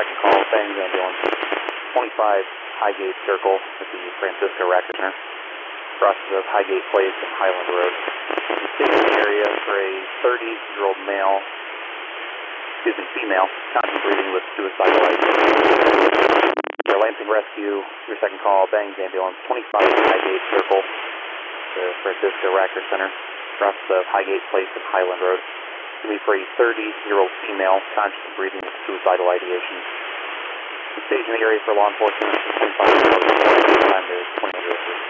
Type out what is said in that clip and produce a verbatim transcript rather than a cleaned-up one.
second call, Bangs Ambulance, twenty-five Highgate Circle at the Francisco Racker Center, crosses of Highgate Place and Highland Road. Staying in the area for a thirty-year-old male, excuse me, female, contemplating with suicidal ideation. The Lansing Rescue, your second call, Bangs Ambulance, twenty-five Highgate Circle, the Francisco Racker Center, crosses of Highgate Place and Highland Road. To be for a thirty-year-old female, conscious and breathing with suicidal ideation. The stage in the area for law enforcement, twenty-five hours, time is twenty minutes.